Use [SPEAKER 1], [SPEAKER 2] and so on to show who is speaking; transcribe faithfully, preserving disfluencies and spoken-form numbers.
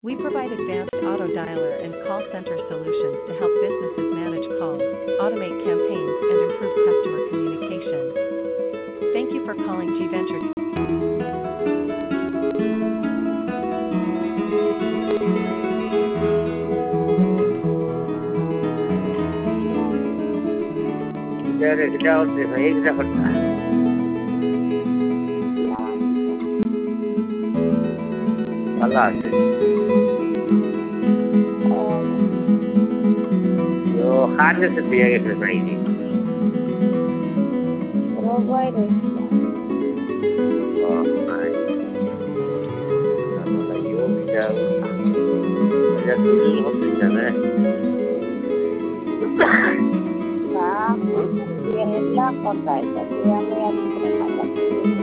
[SPEAKER 1] We provide advanced auto dialer and call center solutions to help businesses manage calls, automate campaigns, and improve customer communication. Thank you for calling G Venture.
[SPEAKER 2] Dari kita udah saya kita pernah. Allah sih. Yo, hanya setiap kita pernah ini.
[SPEAKER 3] Coronavirus.
[SPEAKER 2] Oh, baik. Kalau lagi yo bisa, ada dulu hospital eh.
[SPEAKER 3] Nah, yang itu lah kota itu yang yang terkata